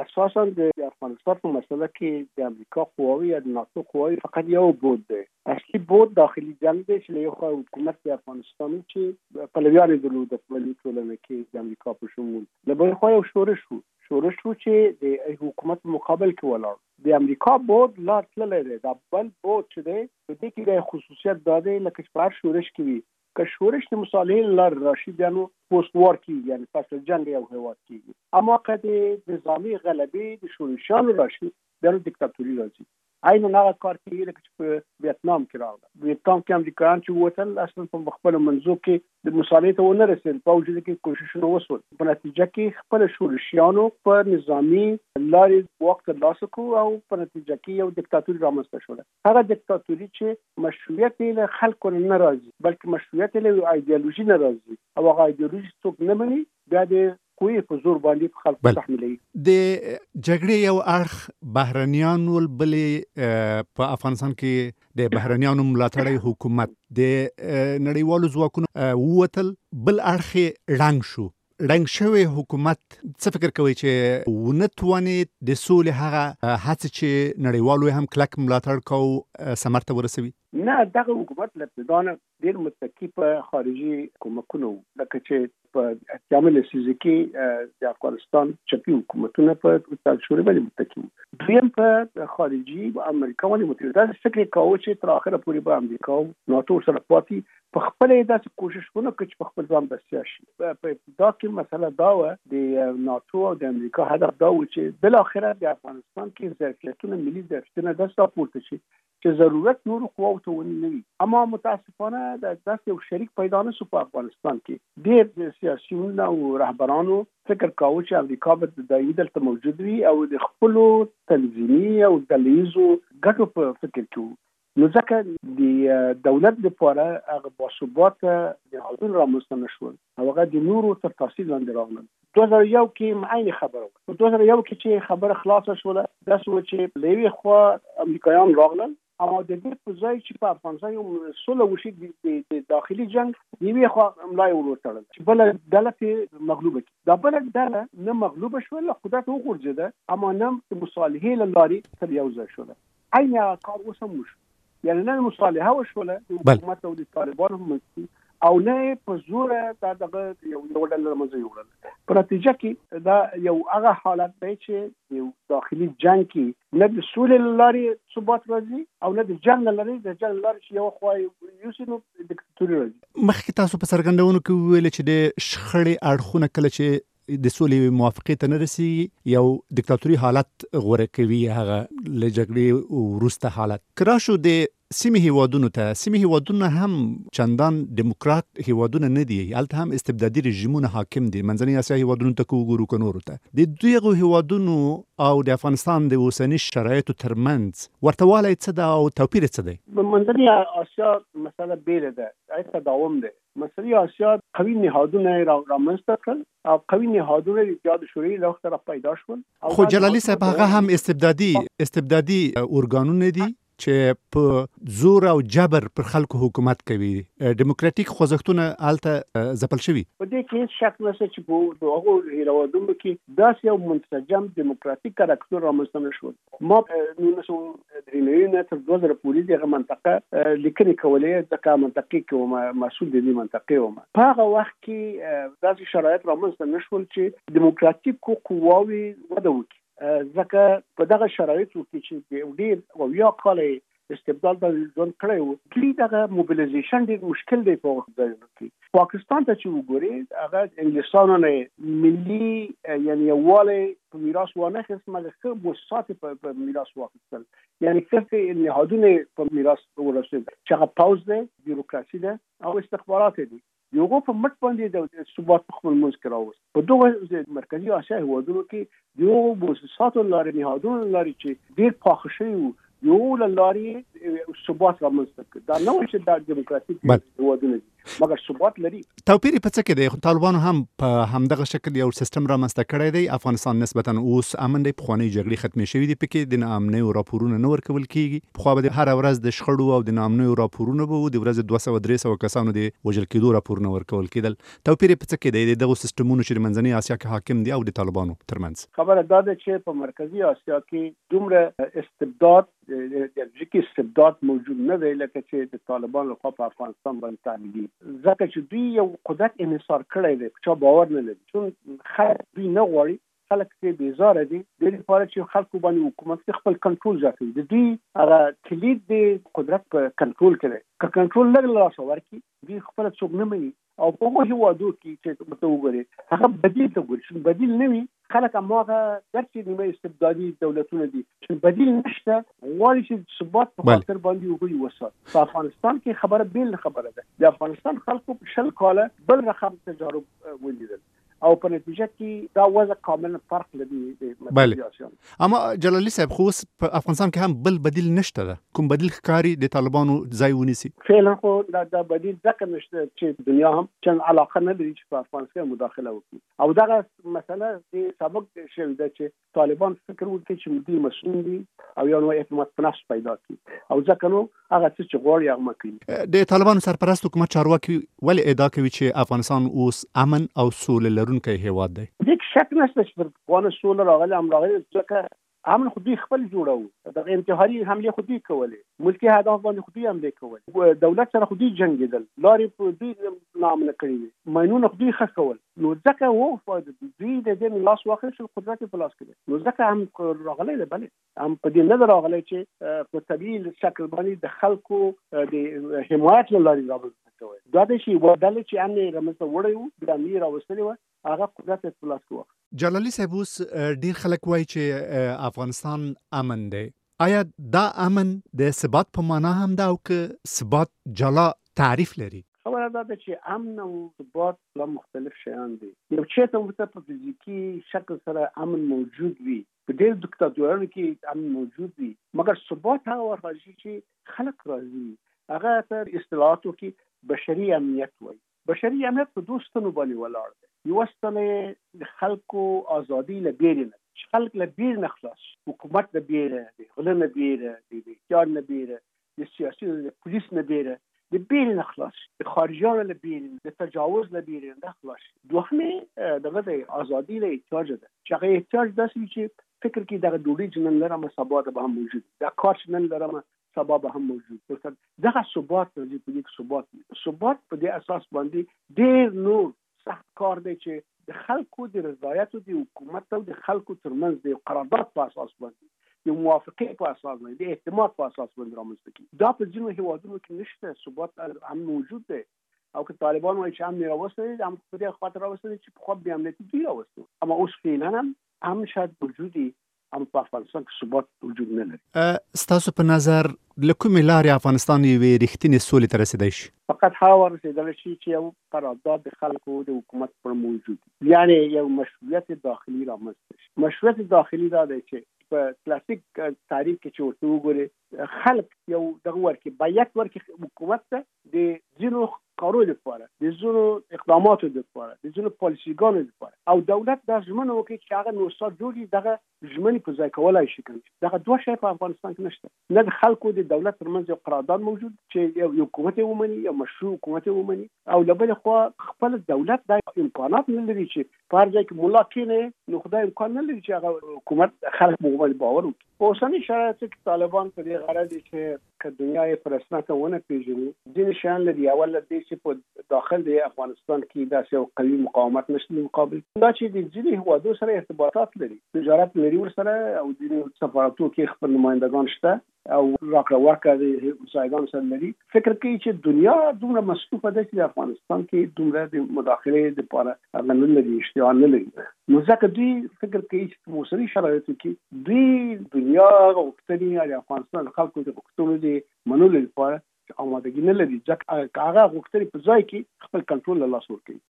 اساسا د افغانستان په مسله کې د امریکا قواوی یا د ناتو قواوی فقط یو بود دی. اصلي بود داخلي جنگ دی چې یو خو حکومت د افغانستان چې پلویان درلود په ټولنه کې د امریکا په شمول له بل خو یو شورش وو چې د حکومت مقابل کې ولاړ. د امریکا بود لا تللی دی. دا بل بود چې دی په دې کې د خصوصیت دا دی لکه چې په شورش کې وي که شورش د مصالحې لار راشي بیا نو پوست وار کیږي، یعنی پس جنگ یو هیواد کیږي. اما که د نظامي غلبې د شورشانو راشي بیا نو دیکتاتوري راځي. عین هغه کار کیږي لکه چې په ویتنام کې راغله. ویتنام کې امریکایان چې ووتل اصلا په خپل منځو کې د مصالحې ته ونه رسېدل، په وجود کې کوششونه وشول. په نتیجه کې خپل شورشیانو په نظامي لارې واک ترلاسه کړو او په نتیجه کې یو دیکتاتوري رامنځته شوله. هغه دیکتاتوري چې مشروعیت یې له خلکو نه راځي بلکې مشروعیت یې له ایډیالوژي نه راځي او هغه ایډیالوژي څوک نه مني بیا د کوی په زور باندې خلکو تحمیلوي. د جګړې یو اړخ بهرنیانو بلې په افغانستان کې د بهرنیانو ملاتړی حکومت د نړیوالو ځواکونو ووتل، بل اړخ ړنګ شو. ړنګ شوی حکومت څه فکر کوي چې ونه توانید د سولې هغه هڅې چې نړیوالو هم کلک ملاتړ کو ثمر ته ورسوي؟ نه، دغه حکومت له ابتدا ډېر متکی په خارجي کومکونو لکه چې په جامل سیزي کې د افغانستان چپی حکومتونه په تشوري باندې متکی وو. دویم په خارجي امریکا باندې متکی فکر کاوه چې تر اخره پورې به امریکا او ناتو سره پاتې په خپل داسې کوششونه کوي چې په خپل ځان بسیا شي. په ابتدا کې مسله دا و د ناتو او د امریکا هدف دا و چې بل اخره د افغانستان کې ظرفیتونه ملي ظرفیتونه داسې راپورته شي چې ضرورت نور قواو ته ونه وي. اما متاسفانه د داسې یو شریک پیدا نه شو په افغانستان کې. ډېر سیاسيون او رهبرانو فکر کاوه چې امریکا به دایمي دلته موجود وي او د خپلو تنظیمي او ډلهیزو ګټو په فکر کې وو. نو ځکه د دولت لپاره هغه باثباته نهادونه رامنځته نه شول او هغه د نورو تر تاثیر لاندې راغلل. 2001 کې معین خبره وه. په 2001 کې چې خبره خلاصه شوله داسې و چې له یوې خوا امریکایان راغلل اما د دې په ځای چې په افغانستان یو سوله وشي د داخلي جنگ یوې خوا ملای ورتړل چې بله ډله پرې مغلوبه کړي. دا بله ډله نه مغلوبه شوله، قدرت وغورځېده اما نه د مصالحې له لارې سره یو ځای شوله. عین هغه کار اوس هم وشو، یعنی نه مصالحه وشوله د حکومت او د طالبانو منځ او نه په زور دغه یو ډول لمزه یوړل. په نتیجه کې دا یو هغه حالت دی چې یو داخلي جنگ کې نه د سولې لارې ثبات راځي او نه د جنگ لارې چې یو خو یو دیکتاتوري راځي. مخکې تاسو په څرګندونو کې ویل چې د شخړې اړخونه کله چې د سولې موافقې ته نه رسیږي یو دیکتاتوري حالت غوره کوي، هغه له جګړې وروسته حالت کراشو د سیمې هیوادونو ته. سیمې هیوادونه هم چندان دیموکرات هیوادونه نه دي، هلته هم استبدادي رژیمونه حاکم دي. منځنۍ اسیا هیوادونو ته وګورو که نورو ته، د دغو هیوادونو او د افغانستان د اوسني شرایطو ترمنځ ورته والی څه ده او توپیر څه دی؟ منځنۍ اسیا مسله بیله ده، هغه تداوم ده. منځنۍ اسیا قوي نهادونه رامنځته کړل او قوي نهادونه د شورای له وخته را پیدا شول. خو جلالي صاحب هغه هم استبدادي ارګانونه دي چې په زور او جبر پر خلکو حکومت کوي. دیموکراتیک خوځښتونه هلته ځپل شوي. په دې کې هیڅ شک نشته چې په هغو هیوادونو کې داسې یو منسجم دیموکراتیک کرکټر رامنځته نه شول. ما 1993 نه تر 2000 پورې دغه منطقه لیکنې کولې، ځکه منطقې کې مسؤل د دې منطقې وم. په هغه وخت کې داسې شرایط رامنځته نه شول چې دیموکراتیک قواوې وده وکړي. ځکه په دغه شرایطو کې چې ډېر اویا کاله استبدال ته ژوند کړی و، دوی دغه موبیلایزیشن ډېر مشکل دی په وخت ځایونو کې. پاکستان ته چې وګورئ هغه انګلیسانو نه ملي یعنی یووالی په میراث وانخیست، مګر ښه مؤسسات په میراث واخیستل، یعنی ښه نهادونه په میراث ورسېدل چې هغه پوځ دی، بیروکراسي ده او استخبارات دي. یو په مټ باندې د ثبات په خپل منځ کې راوست. په دغه مرکزي اسیا هیوادونو کې یو مؤسساتو لارې نهادونو لارې چې ډېر پاخه شوي وو، یو له لارې ثبات رامنځته کړ. دا نه و چې دا دیموکراتیک هیوادونه دي مګر ثبات لري. توپیر په څه کې دی؟ طالبانو هم په همدغه شکل یو سیستم رامنځته کړی دی. افغانستان نسبتا اوس امن دی، پخوانۍ جګړې ختمې شوې دي، پکې د ناامنیو راپورونه نه ورکول کیږي. پخوا به هر ورځ د شخړو او د ناامنیو راپورونه به د ورځې 200-300 کسانو د وژل کېدو راپورونه ورکول کېدل. توپیر په څه کې دی دغه سیستمونو چې د منځنۍ اسیا کې حاکم دي او د طالبانو ترمنځ؟ خبره دا ده چې په مرکزی اسیا کې دومره استبداد د استبداد موجود نه دی لکه چې د طالبان لخوا په افغانستان باندې تعمیدي، ځکه چې دوی یو قدرت انحصار کړی دی، چا باور نه لري، چون خلک دوی نه غواړي، خلک چې بیزاره دي، د لپاره چې خلکو باندې حکومت خپل کنټرول زیاتوي. د دوی هغه کلید د قدرت په کنټرول کې که کنټرول لږ لاس ورکړي دوی خپل څوک نه مني. او په هغه هیوادو کې چې مته وګوري هغه بدیل ته ګوري، چې بدیل نه وي خلک هماغه درته نیمه استبدادي دولتونه دي چې بدیل نشته، غواړي چې ثبات په خاطر باندې وګوري وسات. په افغانستان کې خبره بیل خبره ده. د افغانستان خلکو په 20 کاله بل رقم تجارب ولیدل او په نتیجه کې دا وضع کاملا فرق لري د مدیریاسیون. اما جلالي صاحب خو په افغانستان کې هم بل بدیل نشته ده، کوم بدیل ښکاری د طالبانو ځای ونیسي؟ فعلا خو دا بدیل ځکه نشته چې دنیا هم چې علاقه نه لري چې په افغانستان مداخله وکړي. او دغه مسله د سبق شوی ده چې طالبان فکر وکړي چې دوی مسؤل دي او یو نوع اعتماد په نفس پیدا کړي او ځکه نو هغه چې غواړي هغه کوي. د طالبانو سرپرست حکومت چارواکي ولې ادعا کوي چې افغانستان اوس امن او سوله لرونکی هیواد دی؟ هیڅ شک نشته چې په افغان سوله راغلی ځکه امن خو دوی خپل جوړو، د انتحاري حمله خو دوی کولې، ملکی اهداف باندې خو دوی حمله کولې، دولت سره خو دوی جنګېدل، لارې په دوی نامنه کړې وي، ماینونه خو دوی ښخ کول. نو ځکه دوی د دې لاس واخیستل، قدرت په لاس کې، نو ځکه هم راغلی دی. بلې هم په دې نه راغلی چې په طبیعي شکل باندې د خلکو د حمایت له لارې رامنځته کوي. دا د شي ودل چې امن رامنځته وړی و، د امیر راوستلی و، هغه قدرت په لاس کې واخیست. جلالي صاحب اوس ډیر خلک وایي چې افغانستان امن دی. آیا دا امن د ثبات په معنا هم ده او که ثبات جلا تعریف لري؟ خبره دا ده چې امن او ثبات لا مختلف شیان دي. یو چېرته په فزیکي شکل سره امن موجود وي، په ډېر دیکتاتورانو کې امن موجود وي، مګر ثبات هغه وخت راځي چې خلک راځي. هغه تر اصطلاحاتو کې بشري امنیت وایي. بشري امنیت په دوه ستنو باندې ولاړ دی. یو ستنه د خلکو ازادي له بیرې نه، چې خلک له بیرې نه خلاص، حکومت له بیره، د غله نه بیره، د احتیاج نه بیره، د سیاسي د پولیس نه بیره، د بیرې نه خلاص، د خارجیانو له بیرې، د تجاوز له بیرې نه خلاص. دوهمه دغه د ازادي له احتیاج ده، چې هغه احتیاج داسې چې فکر کې دغه ډوډۍ چې نن لرم سبا به هم موجود، دا کار چې نن لرم سبا به هم موجود. دغه ثبات راځي په دې ثبات په دې اساس باندې ډېر نور سخت کار دی چې د خلکو د رضایت او د حکومت او د خلکو ترمنځ د قرارداد په اساس باندې، د موافقې په اساس باندې، د اعتماد په اساس باندې رامنځته کیږي. دا په ځینو هیوادونو کې نشته، ثبات هم موجود دی. او که طالبان وایي چې امن راوستل دي، هم په دې خاطر راوستل دي چې په خو بیا امنیتي دوی راوستل، اما اوس فعلا هم شاید موجودي، هم په افغانستان کې ثبات وجود نه لري. ستاسو په نظر له کومې لارې افغانستان یوې رښتینې سولې ته رسیدای شي؟ فقط هغه ورسېدلی شي چې یو قرارداد د خلکو د حکومت پر موجود، یعنی یو مشروعیت داخلي رامنځته شي. مشروعیت داخلي دا دی چې په کلاسیک تعریف کې چې ورته وګورې، خلک یو دغه ورکړي، بیعت ورکړي حکومت ته د ځینو کارونو لپاره، د ځینو اقداماتو لپاره، د ځینو پالیسیګانو لپاره، او دولت دا ژمنه وکړي چې هغه نوسار جوړي دغه ژمنې په ځای کولای شي. دغه دوه شی په افغانستان کې نشته. نه د خلکو د دولت ترمنځ یو قرارداد موجود چې یو حکومت یې ومني، یو مشروع حکومت یې ومني، او له بلې خوا خپل دولت دا امکانات نه لري چې په هر ځای کې ملا کېنه، نو خدای امکان نه لري چې هغه حکومت خلک باندې باور وکړي. په اوسني شرایطو کې طالبان په دې غرض دي چې دنیا یې په رسمیت ونه پیژني. ځینې شیان لري، اول د دې چې په داخل د افغانستان کې داسې یو قوي مقاومت نشته مقابل، دا چې د ځینې هیوادو سره ارتباطات لري، تجارت لري ورسره، او ځینې سفارتو کې خپل نمایندګان شته او راکړه ورکړه د مساعدانو سره لري. فکر کوي چې دنیا دومره مصروفه ده چې د افغانستان کې دومره د مداخلې لپاره هغه نه لري، اشتها نه لري. نو ځکه دوی فکر کوي چې په اوسني شرایطو کې دوی دنیا غوښتنې د افغانستان خلکو د غوښتنو د منلو لپاره آمادګي نه لري، ځکه هغه غوښتنې په ځای کې خپل کنټرول له لاسه ورکوي.